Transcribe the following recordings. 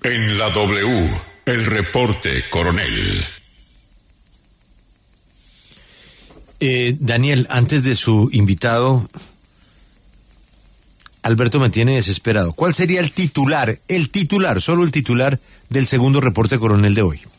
En la W, el reporte coronel. Daniel, antes de su invitado, Alberto me tiene desesperado. ¿Cuál sería el titular, solo el titular del segundo reporte coronel de hoy?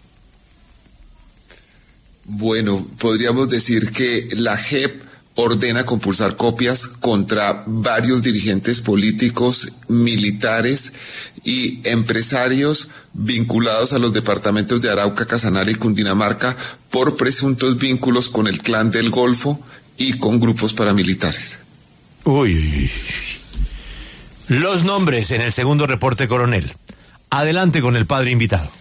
Bueno, podríamos decir que la JEP ordena compulsar copias contra varios dirigentes políticos, militares y empresarios vinculados a los departamentos de Arauca, Casanare y Cundinamarca por presuntos vínculos con el Clan del Golfo y con grupos paramilitares. Uy. Los nombres en el segundo reporte coronel. Adelante con el padre invitado.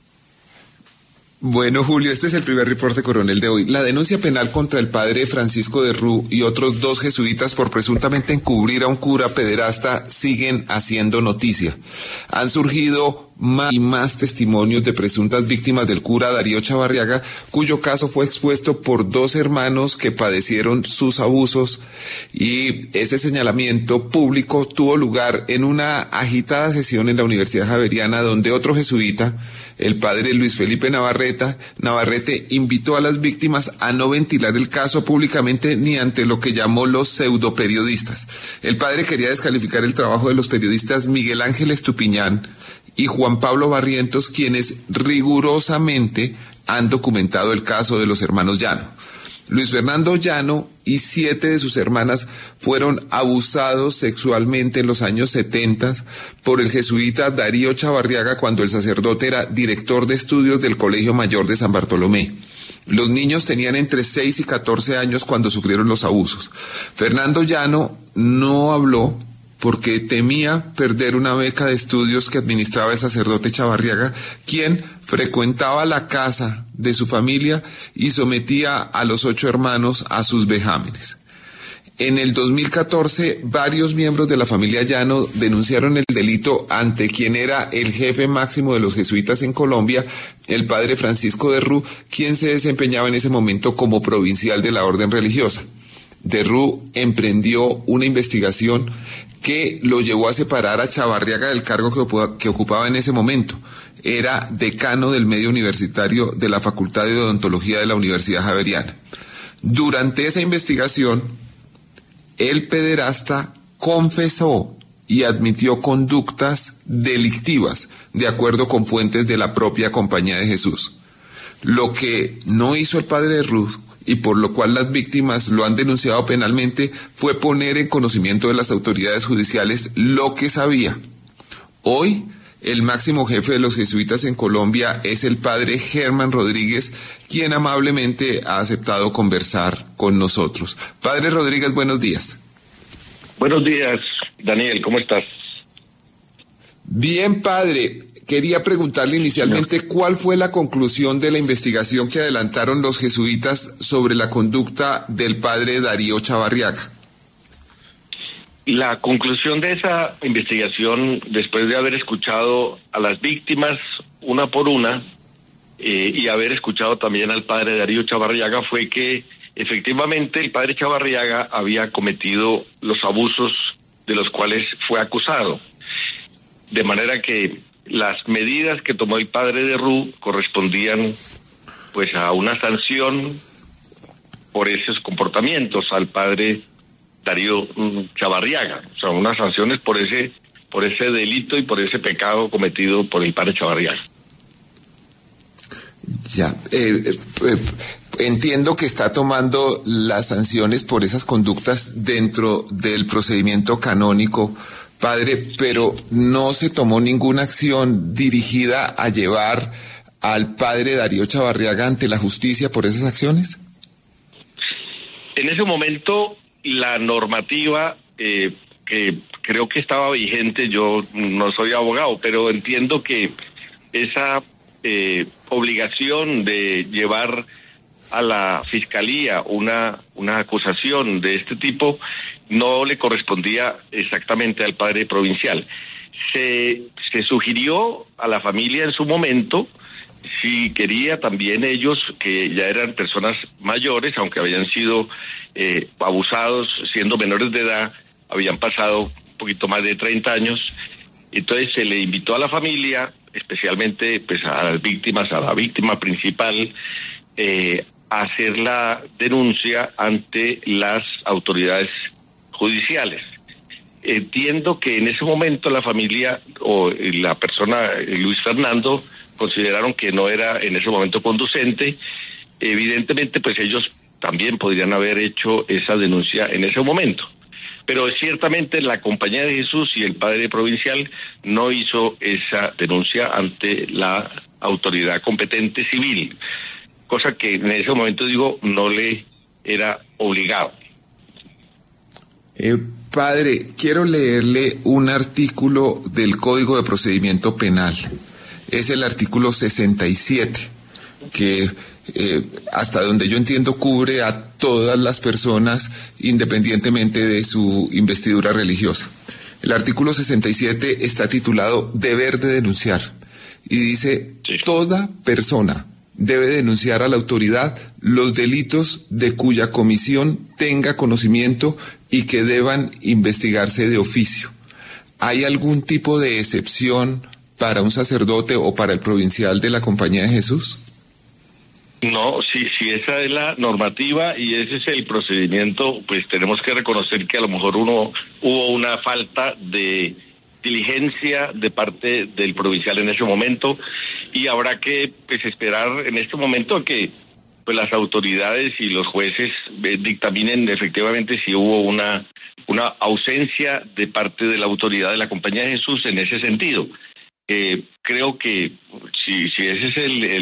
Bueno, Julio, este es el primer reporte coronel de hoy. La denuncia penal contra el padre Francisco de Rú y otros 2 jesuitas por presuntamente encubrir a un cura pederasta siguen haciendo noticia. Han surgido más y más testimonios de presuntas víctimas del cura Darío Chavarriaga, cuyo caso fue expuesto por 2 hermanos que padecieron sus abusos, y ese señalamiento público tuvo lugar en una agitada sesión en la Universidad Javeriana, donde otro jesuita, el padre Luis Felipe Navarrete, invitó a las víctimas a no ventilar el caso públicamente ni ante lo que llamó los pseudoperiodistas. El padre quería descalificar el trabajo de los periodistas Miguel Ángel Estupiñán y Juan Pablo Barrientos, quienes rigurosamente han documentado el caso de los hermanos Llano. Luis Fernando Llano y 7 de sus hermanas fueron abusados sexualmente en los años 70 por el jesuita Darío Chavarriaga cuando el sacerdote era director de estudios del Colegio Mayor de San Bartolomé. Los niños tenían entre 6 y 14 años cuando sufrieron los abusos. Fernando Llano no habló porque temía perder una beca de estudios que administraba el sacerdote Chavarriaga, quien frecuentaba la casa de su familia y sometía a los 8 hermanos a sus vejámenes. En el 2014, varios miembros de la familia Llano denunciaron el delito ante quien era el jefe máximo de los jesuitas en Colombia, el padre Francisco de Rú, quien se desempeñaba en ese momento como provincial de la orden religiosa. De Rú emprendió una investigación que lo llevó a separar a Chavarriaga del cargo que ocupaba en ese momento. Era decano del medio universitario de la Facultad de Odontología de la Universidad Javeriana. Durante esa investigación, el pederasta confesó y admitió conductas delictivas, de acuerdo con fuentes de la propia Compañía de Jesús. Lo que no hizo el padre de Ruth, y por lo cual las víctimas lo han denunciado penalmente, fue poner en conocimiento de las autoridades judiciales lo que sabía. Hoy, el máximo jefe de los jesuitas en Colombia es el padre Germán Rodríguez, quien amablemente ha aceptado conversar con nosotros. Padre Rodríguez, buenos días. Buenos días, Daniel, ¿cómo estás? Bien, padre. Quería preguntarle inicialmente cuál fue la conclusión de la investigación que adelantaron los jesuitas sobre la conducta del padre Darío Chavarriaga. La conclusión de esa investigación, después de haber escuchado a las víctimas una por una y haber escuchado también al padre Darío Chavarriaga, fue que efectivamente el padre Chavarriaga había cometido los abusos de los cuales fue acusado. De manera que las medidas que tomó el padre de Rú correspondían pues a una sanción por esos comportamientos al padre Darío Chavarriaga, o sea, unas sanciones por ese delito y por ese pecado cometido por el padre Chavarriaga. Ya, entiendo que está tomando las sanciones por esas conductas dentro del procedimiento canónico, padre, pero no se tomó ninguna acción dirigida a llevar al padre Darío Chavarriaga ante la justicia por esas acciones. En ese momento, la normativa que creo que estaba vigente, yo no soy abogado, pero entiendo que esa obligación de llevar a la fiscalía una acusación de este tipo no le correspondía exactamente al padre provincial. Se sugirió a la familia en su momento si quería también ellos, que ya eran personas mayores, aunque habían sido abusados siendo menores de edad, habían pasado un poquito más de 30 años, entonces se le invitó a la familia especialmente pues a las víctimas, a la víctima principal, hacer la denuncia ante las autoridades judiciales. Entiendo que en ese momento la familia o la persona, Luis Fernando, consideraron que no era en ese momento conducente. Evidentemente, pues ellos también podrían haber hecho esa denuncia en ese momento. Pero ciertamente la Compañía de Jesús y el Padre Provincial no hizo esa denuncia ante la autoridad competente civil, cosa que en ese momento, digo, no le era obligado. Padre, quiero leerle un artículo del Código de Procedimiento Penal. Es el artículo 67, que hasta donde yo entiendo cubre a todas las personas independientemente de su investidura religiosa. El artículo 67 está titulado Deber de denunciar y dice: toda persona debe denunciar a la autoridad los delitos de cuya comisión tenga conocimiento y que deban investigarse de oficio. ¿Hay algún tipo de excepción para un sacerdote o para el provincial de la Compañía de Jesús? No, si esa es la normativa y ese es el procedimiento, pues tenemos que reconocer que a lo mejor hubo una falta de diligencia de parte del provincial en ese momento, y habrá que pues esperar en este momento a que pues las autoridades y los jueces dictaminen efectivamente si hubo una ausencia de parte de la autoridad de la Compañía de Jesús en ese sentido. Creo que si ese es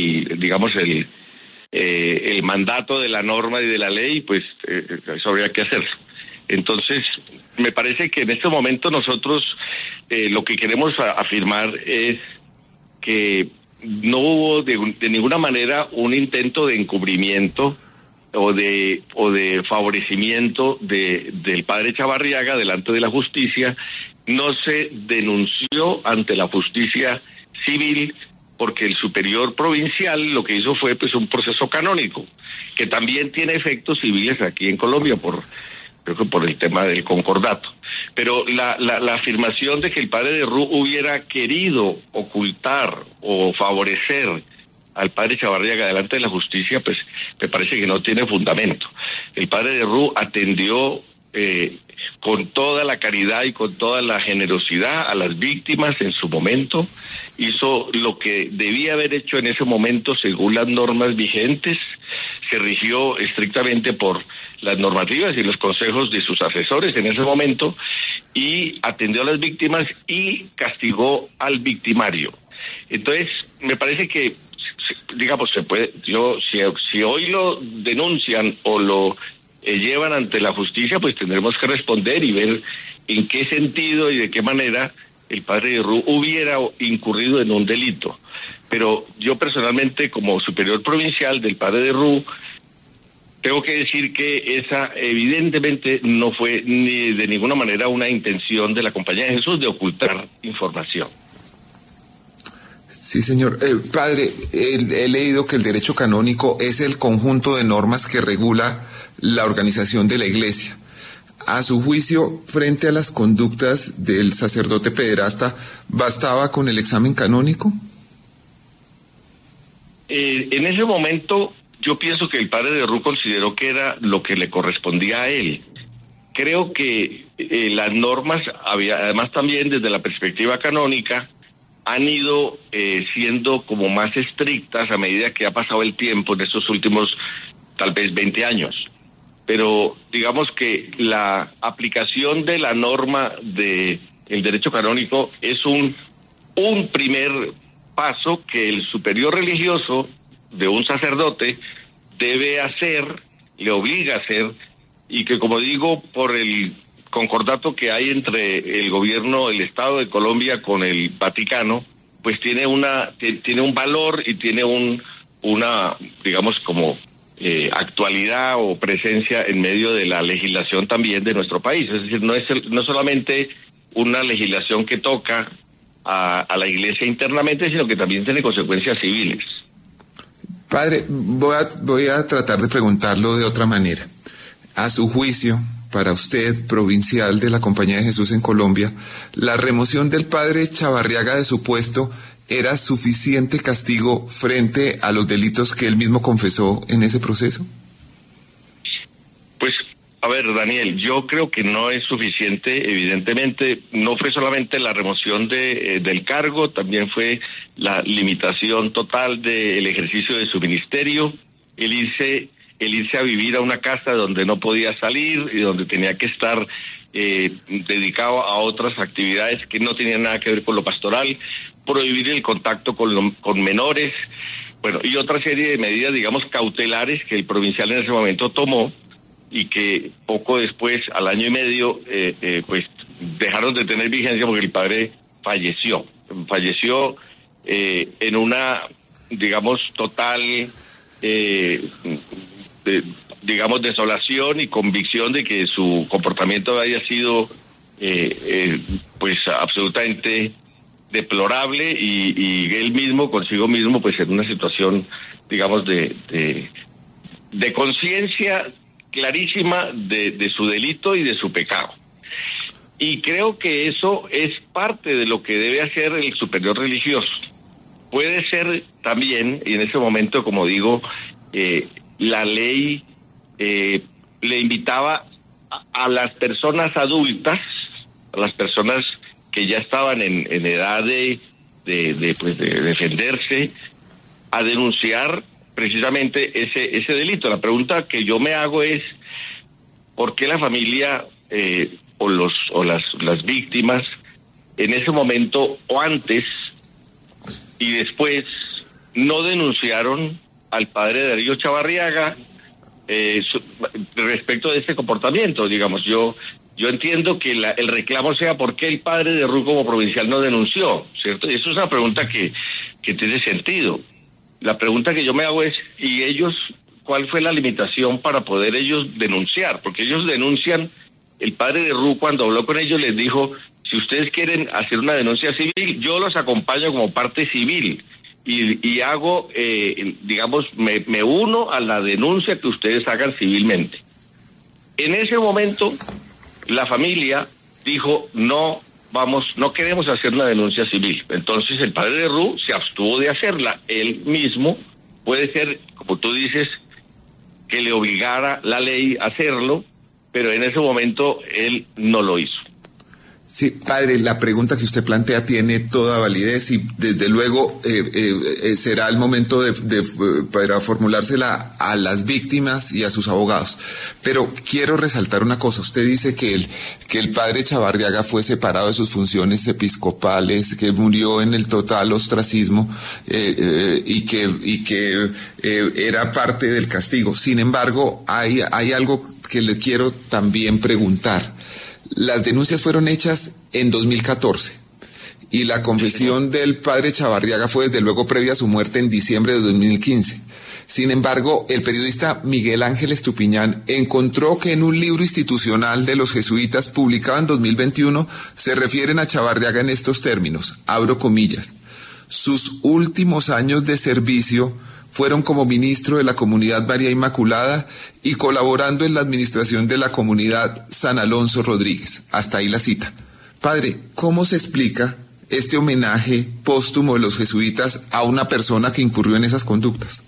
el mandato de la norma y de la ley, pues eso habría que hacerlo. Entonces, me parece que en este momento nosotros lo que queremos afirmar es que no hubo de ninguna manera un intento de encubrimiento o de favorecimiento del padre Chavarriaga delante de la justicia. No se denunció ante la justicia civil porque el superior provincial lo que hizo fue pues un proceso canónico que también tiene efectos civiles aquí en Colombia creo que por el tema del concordato. Pero la afirmación de que el padre de Ru hubiera querido ocultar o favorecer al padre Chavarriaga delante de la justicia, pues me parece que no tiene fundamento. El padre de Ru atendió con toda la caridad y con toda la generosidad a las víctimas en su momento, hizo lo que debía haber hecho en ese momento según las normas vigentes, se rigió estrictamente por las normativas y los consejos de sus asesores en ese momento, y atendió a las víctimas y castigó al victimario. Entonces, me parece que, digamos, se puede, si hoy lo denuncian o lo llevan ante la justicia, pues tendremos que responder y ver en qué sentido y de qué manera el padre de Ru hubiera incurrido en un delito. Pero yo personalmente, como superior provincial del padre de Ru, tengo que decir que esa evidentemente no fue ni de ninguna manera una intención de la Compañía de Jesús de ocultar información. Sí, señor. Padre, he leído que el derecho canónico es el conjunto de normas que regula la organización de la Iglesia. A su juicio, frente a las conductas del sacerdote pederasta, ¿bastaba con el examen canónico? En ese momento, yo pienso que el padre de Ru consideró que era lo que le correspondía a él. Creo que las normas, además también desde la perspectiva canónica, han ido siendo como más estrictas a medida que ha pasado el tiempo en estos últimos tal vez 20 años. Pero digamos que la aplicación de la norma del derecho canónico es un primer paso que el superior religioso de un sacerdote debe hacer, le obliga a hacer, y que, como digo, por el concordato que hay entre el gobierno, el Estado de Colombia con el Vaticano, pues tiene un valor y tiene una digamos como actualidad o presencia en medio de la legislación también de nuestro país. Es decir, no solamente una legislación que toca a la Iglesia internamente, sino que también tiene consecuencias civiles. Padre, voy a tratar de preguntarlo de otra manera. A su juicio, para usted, provincial de la Compañía de Jesús en Colombia, ¿la remoción del padre Chavarriaga de su puesto era suficiente castigo frente a los delitos que él mismo confesó en ese proceso? Pues, a ver, Daniel, yo creo que no es suficiente. Evidentemente, no fue solamente la remoción del cargo, también fue la limitación total del ejercicio de su ministerio, el irse a vivir a una casa donde no podía salir y donde tenía que estar dedicado a otras actividades que no tenían nada que ver con lo pastoral, prohibir el contacto con menores, bueno, y otra serie de medidas, digamos, cautelares que el provincial en ese momento tomó y que poco después, al año y medio, pues dejaron de tener vigencia porque el padre falleció en una, digamos, total digamos, desolación y convicción de que su comportamiento había sido pues absolutamente deplorable y él mismo, consigo mismo, pues en una situación, digamos, de conciencia clarísima de su delito y de su pecado. Y creo que eso es parte de lo que debe hacer el superior religioso. Puede ser también, y en ese momento, como digo, la ley le invitaba a las personas adultas, a las personas que ya estaban en edad de defenderse, a denunciar precisamente ese delito. La pregunta que yo me hago es ¿por qué la familia o las víctimas en ese momento o antes y después no denunciaron al padre Darío Chavarriaga respecto de este comportamiento? Digamos, yo entiendo que el reclamo sea por qué el padre de Ru como provincial no denunció, ¿cierto? Y eso es una pregunta que tiene sentido. La pregunta que yo me hago es, ¿y ellos cuál fue la limitación para poder ellos denunciar? Porque ellos denuncian, el padre de Ru cuando habló con ellos les dijo, si ustedes quieren hacer una denuncia civil, yo los acompaño como parte civil y hago, digamos, me uno a la denuncia que ustedes hagan civilmente. En ese momento, la familia dijo, no queremos hacer una denuncia civil. Entonces el padre de Ru se abstuvo de hacerla. Él mismo, puede ser, como tú dices, que le obligara la ley a hacerlo, pero en ese momento él no lo hizo. Sí, padre, la pregunta que usted plantea tiene toda validez y desde luego será el momento para formulársela a las víctimas y a sus abogados. Pero quiero resaltar una cosa. Usted dice que el padre Chavarriaga fue separado de sus funciones episcopales, que murió en el total ostracismo y que era parte del castigo. Sin embargo, hay algo que le quiero también preguntar. Las denuncias fueron hechas en 2014 y la confesión del padre Chavarriaga fue desde luego previa a su muerte en diciembre de 2015. Sin embargo, el periodista Miguel Ángel Estupiñán encontró que en un libro institucional de los jesuitas publicado en 2021 se refieren a Chavarriaga en estos términos, abro comillas, sus últimos años de servicio fueron como ministro de la Comunidad María Inmaculada y colaborando en la administración de la Comunidad San Alonso Rodríguez. Hasta ahí la cita. Padre, ¿cómo se explica este homenaje póstumo de los jesuitas a una persona que incurrió en esas conductas?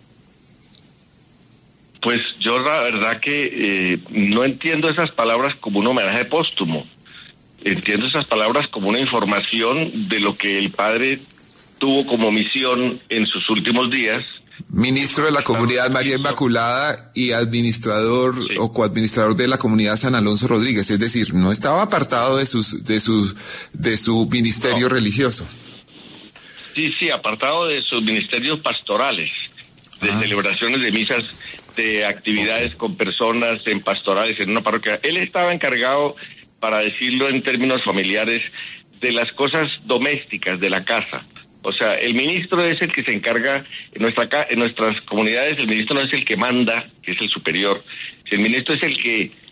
Pues yo la verdad que no entiendo esas palabras como un homenaje póstumo. Entiendo esas palabras como una información de lo que el padre tuvo como misión en sus últimos días. Ministro de la Comunidad María Inmaculada y administrador o coadministrador de la Comunidad San Alonso Rodríguez, es decir, no estaba apartado de su ministerio religioso. Sí, apartado de sus ministerios pastorales, de celebraciones de misas, de actividades con personas en pastorales en una parroquia. Él estaba encargado, para decirlo en términos familiares, de las cosas domésticas de la casa. O sea, el ministro es el que se encarga, en nuestras comunidades el ministro no es el que manda, que es el superior, el ministro es el que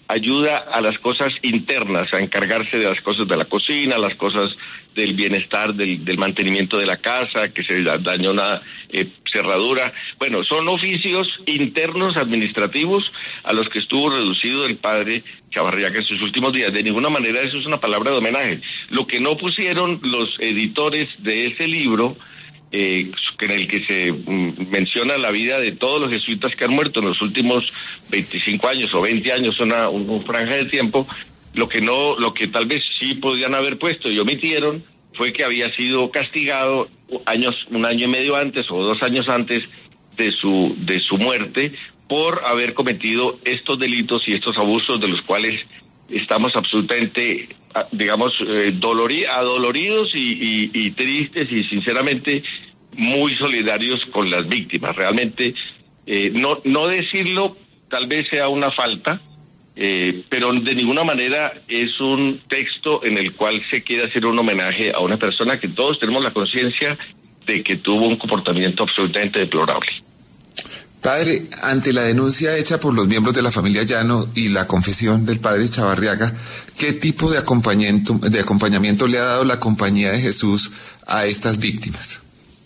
ayuda a las cosas internas, a encargarse de las cosas de la cocina, las cosas del bienestar, del mantenimiento de la casa, que se dañó una cerradura. Bueno, son oficios internos administrativos a los que estuvo reducido el padre Chavarriaga en sus últimos días. De ninguna manera eso es una palabra de homenaje. Lo que no pusieron los editores de ese libro, en el que se menciona la vida de todos los jesuitas que han muerto en los últimos 25 años o 20 años, una franja de tiempo, lo que tal vez sí podían haber puesto y omitieron fue que había sido castigado un año y medio antes o 2 años antes de su muerte por haber cometido estos delitos y estos abusos de los cuales estamos absolutamente, digamos, adoloridos y tristes y sinceramente muy solidarios con las víctimas. Realmente no decirlo tal vez sea una falta, pero de ninguna manera es un texto en el cual se quiere hacer un homenaje a una persona que todos tenemos la conciencia de que tuvo un comportamiento absolutamente deplorable. Padre, ante la denuncia hecha por los miembros de la familia Llano y la confesión del padre Chavarriaga, ¿qué tipo de acompañamiento le ha dado la Compañía de Jesús a estas víctimas?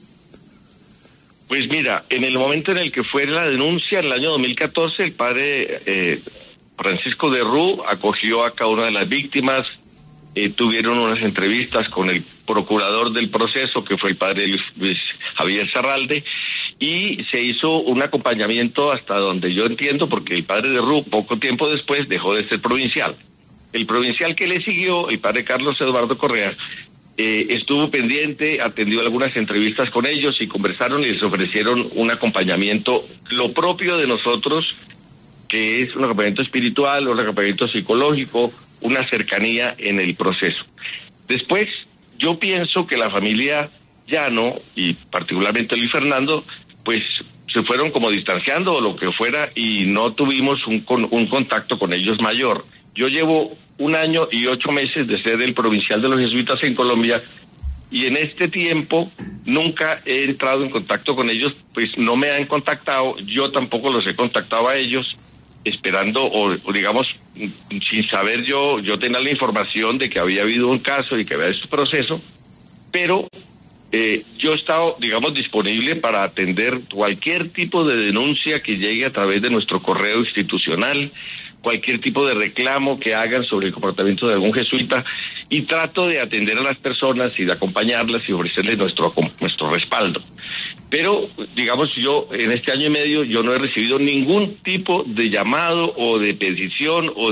Pues mira, en el momento en el que fue la denuncia, en el año 2014, el padre Francisco de Rú acogió a cada una de las víctimas, tuvieron unas entrevistas con el procurador del proceso, que fue el padre Luis Javier Zarralde, y se hizo un acompañamiento hasta donde yo entiendo, porque el padre de Rú poco tiempo después dejó de ser provincial. El provincial que le siguió, el padre Carlos Eduardo Correa, estuvo pendiente, atendió algunas entrevistas con ellos y conversaron y les ofrecieron un acompañamiento, lo propio de nosotros, que es un acompañamiento espiritual, un acompañamiento psicológico, una cercanía en el proceso. Después, yo pienso que la familia Llano, y particularmente Luis Fernando, pues se fueron como distanciando o lo que fuera y no tuvimos un contacto con ellos mayor. Yo llevo 1 año y 8 meses de ser el provincial de los jesuitas en Colombia y en este tiempo nunca he entrado en contacto con ellos, pues no me han contactado, yo tampoco los he contactado a ellos, esperando o digamos, sin saber yo tenía la información de que había habido un caso y que había este proceso, pero yo he estado, digamos, disponible para atender cualquier tipo de denuncia que llegue a través de nuestro correo institucional, cualquier tipo de reclamo que hagan sobre el comportamiento de algún jesuita, y trato de atender a las personas y de acompañarlas y ofrecerles nuestro respaldo. Pero, digamos, yo en este año y medio yo no he recibido ningún tipo de llamado o de petición o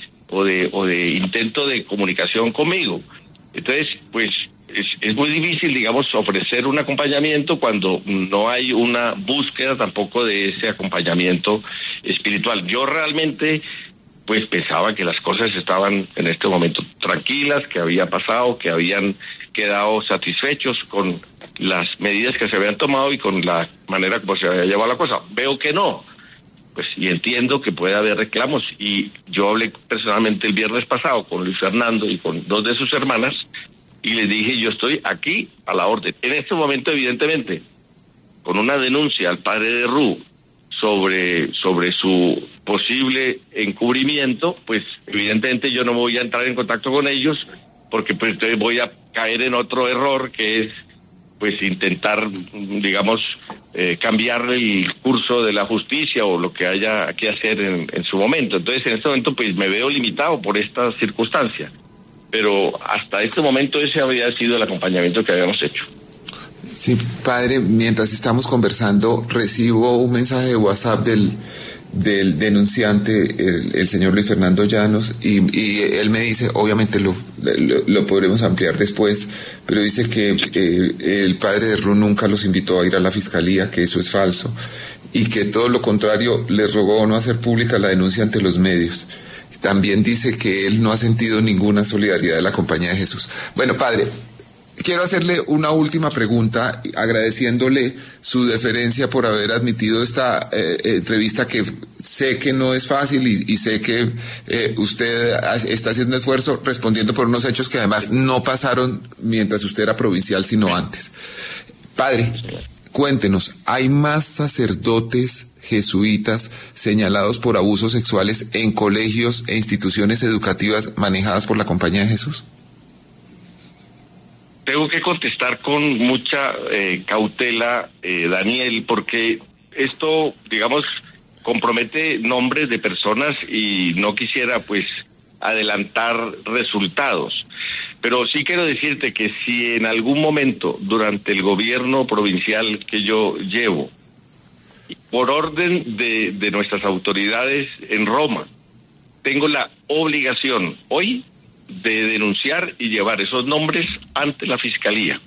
de intento de comunicación conmigo. Entonces, pues es muy difícil, digamos, ofrecer un acompañamiento cuando no hay una búsqueda tampoco de ese acompañamiento espiritual. Yo realmente, pues pensaba que las cosas estaban en este momento tranquilas, que había pasado, que habían quedado satisfechos con las medidas que se habían tomado y con la manera como se había llevado la cosa. Veo que no, pues, y entiendo que puede haber reclamos, y yo hablé personalmente el viernes pasado con Luis Fernando y con 2 de sus hermanas, y les dije, yo estoy aquí a la orden. En este momento, evidentemente, con una denuncia al padre de Rú sobre su posible encubrimiento, pues evidentemente yo no voy a entrar en contacto con ellos, porque pues entonces voy a caer en otro error, que es pues intentar, digamos, cambiar el curso de la justicia o lo que haya que hacer en su momento. Entonces, en este momento, pues me veo limitado por esta circunstancia. Pero hasta este momento ese había sido el acompañamiento que habíamos hecho. Sí, padre, mientras estamos conversando, recibo un mensaje de WhatsApp del denunciante, el señor Luis Fernando Llanos, y él me dice, obviamente lo podremos ampliar después, pero dice que el padre de Rú nunca los invitó a ir a la fiscalía, que eso es falso, y que todo lo contrario, les rogó no hacer pública la denuncia ante los medios. También dice que él no ha sentido ninguna solidaridad de la Compañía de Jesús. Bueno, padre, quiero hacerle una última pregunta, agradeciéndole su deferencia por haber admitido esta entrevista, que sé que no es fácil y sé que usted está haciendo un esfuerzo respondiendo por unos hechos que además no pasaron mientras usted era provincial, sino antes. Padre, cuéntenos, ¿hay más sacerdotes jesuitas señalados por abusos sexuales en colegios e instituciones educativas manejadas por la Compañía de Jesús? Tengo que contestar con mucha cautela, Daniel, porque esto, digamos, compromete nombres de personas y no quisiera, pues, adelantar resultados. Pero sí quiero decirte que si en algún momento durante el gobierno provincial que yo llevo, por orden de nuestras autoridades en Roma, tengo la obligación hoy de denunciar y llevar esos nombres ante la Fiscalía.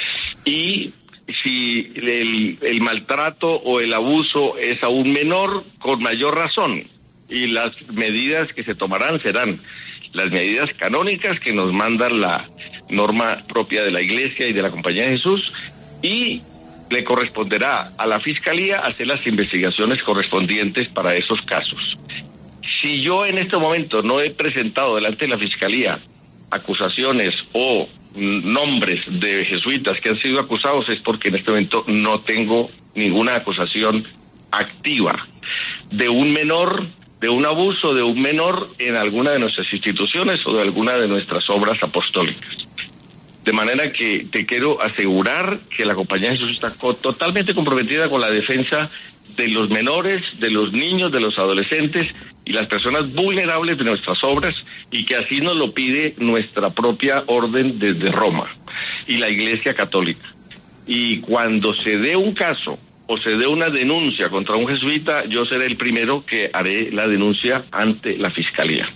Y si el maltrato o el abuso es a un menor, con mayor razón. Y las medidas que se tomarán serán las medidas canónicas que nos manda la norma propia de la Iglesia y de la Compañía de Jesús, y le corresponderá a la Fiscalía hacer las investigaciones correspondientes para esos casos. Si yo en este momento no he presentado delante de la Fiscalía acusaciones o nombres de jesuitas que han sido acusados, es porque en este momento no tengo ninguna acusación activa de un menor, de un abuso de un menor en alguna de nuestras instituciones o de alguna de nuestras obras apostólicas. De manera que te quiero asegurar que la Compañía de Jesús está totalmente comprometida con la defensa de los menores, de los niños, de los adolescentes y las personas vulnerables de nuestras obras, y que así nos lo pide nuestra propia orden desde Roma y la Iglesia Católica. Y cuando se dé un caso o se dé una denuncia contra un jesuita, yo seré el primero que haré la denuncia ante la Fiscalía.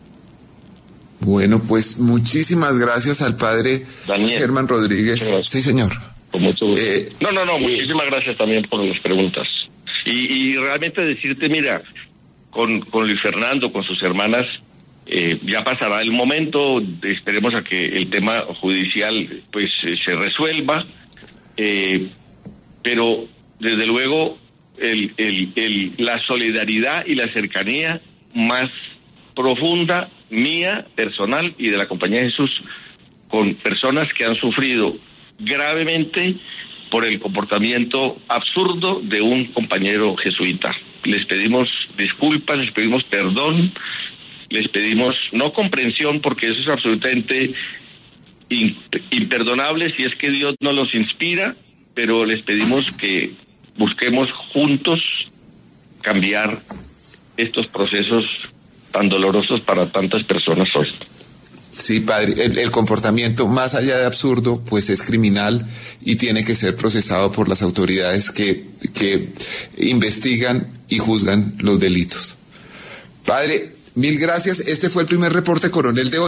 Bueno, pues muchísimas gracias al padre Daniel Germán Rodríguez. Sí, señor. Con mucho gusto. Muchísimas gracias también por las preguntas. Y realmente decirte, mira, con Luis Fernando, con sus hermanas, ya pasará el momento, esperemos a que el tema judicial pues se resuelva, pero desde luego la solidaridad y la cercanía más profunda mía, personal y de la Compañía de Jesús, con personas que han sufrido gravemente por el comportamiento absurdo de un compañero jesuita. Les pedimos disculpas, les pedimos perdón, les pedimos no comprensión, porque eso es absolutamente imperdonable si es que Dios no los inspira, pero les pedimos que busquemos juntos cambiar estos procesos tan dolorosos para tantas personas hoy. Sí, padre, el comportamiento más allá de absurdo, pues es criminal y tiene que ser procesado por las autoridades que investigan y juzgan los delitos. Padre, mil gracias. Este fue el primer reporte coronel de hoy.